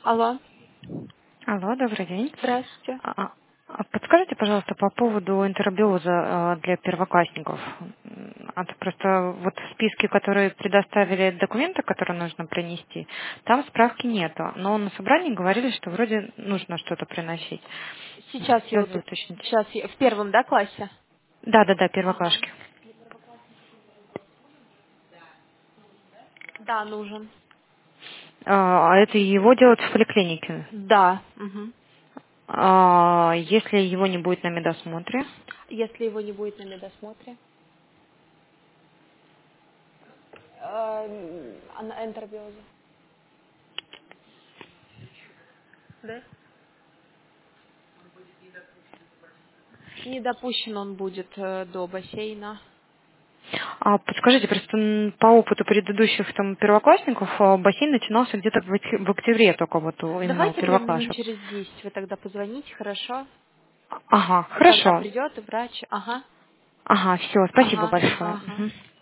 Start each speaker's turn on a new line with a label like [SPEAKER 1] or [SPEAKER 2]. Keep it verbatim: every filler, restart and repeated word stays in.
[SPEAKER 1] Алло,
[SPEAKER 2] Алло, добрый день.
[SPEAKER 1] здравствуйте.
[SPEAKER 2] А, а Подскажите, пожалуйста, по поводу интербиоза а, для первоклассников. М, а то просто вот в списке, которые предоставили документы, которые нужно принести, там справки нету. Но на собрании говорили, что вроде нужно что-то приносить.
[SPEAKER 1] Сейчас я
[SPEAKER 2] Хотелось бы
[SPEAKER 1] уточню.
[SPEAKER 2] уточнить.
[SPEAKER 1] Сейчас я в первом, да, классе?
[SPEAKER 2] Да, да, да,
[SPEAKER 1] Ага.
[SPEAKER 2] первоклашки.
[SPEAKER 1] Да, нужен.
[SPEAKER 2] А а это его делать в поликлинике.
[SPEAKER 1] Да. Мгм.
[SPEAKER 2] А если его не будет на медосмотре?
[SPEAKER 1] Если его не будет на медосмотре. Э, а на энтербиозе? Да? Не допущен он будет э, до бассейна.
[SPEAKER 2] А подскажите, просто м, по опыту предыдущих там первоклассников а, бассейн начинался где-то в октя- в октябре только вот у- именно у
[SPEAKER 1] Давайте прям минут
[SPEAKER 2] первоклашек.
[SPEAKER 1] через десять вы тогда позвоните, хорошо?
[SPEAKER 2] Ага,
[SPEAKER 1] Когда
[SPEAKER 2] хорошо.
[SPEAKER 1] придет врач. Ага.
[SPEAKER 2] Ага, все, спасибо
[SPEAKER 1] Ага.
[SPEAKER 2] большое.
[SPEAKER 1] Ага.
[SPEAKER 2] Мгм.